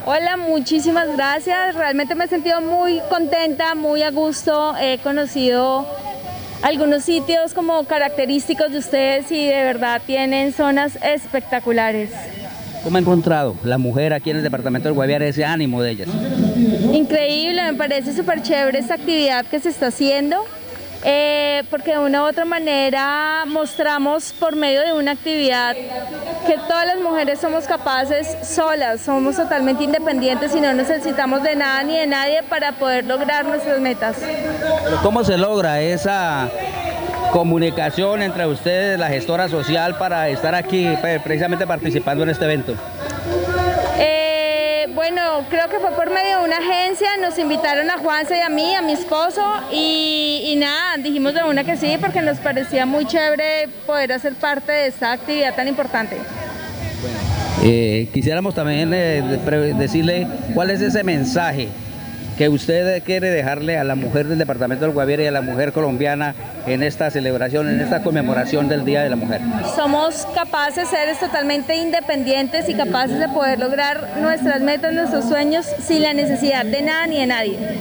Hola, muchísimas gracias. Realmente me he sentido muy contenta, muy a gusto. He conocido algunos sitios como característicos de ustedes y de verdad tienen zonas espectaculares. ¿Cómo ha encontrado la mujer aquí en el departamento del Guaviare ese ánimo de ellas? Increíble, me parece súper chévere esta actividad que se está haciendo. Porque de una u otra manera mostramos por medio de una actividad que todas las mujeres somos capaces solas, somos totalmente independientes y no necesitamos de nada ni de nadie para poder lograr nuestras metas. Pero ¿cómo se logra esa comunicación entre ustedes, la gestora social, para estar aquí precisamente participando en este evento? Bueno, creo que fue por medio de una agencia, nos invitaron a Juanse y a mí, a mi esposo, y nada, dijimos de una que sí, porque nos parecía muy chévere poder hacer parte de esta actividad tan importante. Quisiéramos también decirle cuál es ese mensaje que usted quiere dejarle a la mujer del departamento del Guaviare y a la mujer colombiana en esta celebración, en esta conmemoración del Día de la Mujer. Somos capaces, seres totalmente independientes y capaces de poder lograr nuestras metas, nuestros sueños sin la necesidad de nada ni de nadie.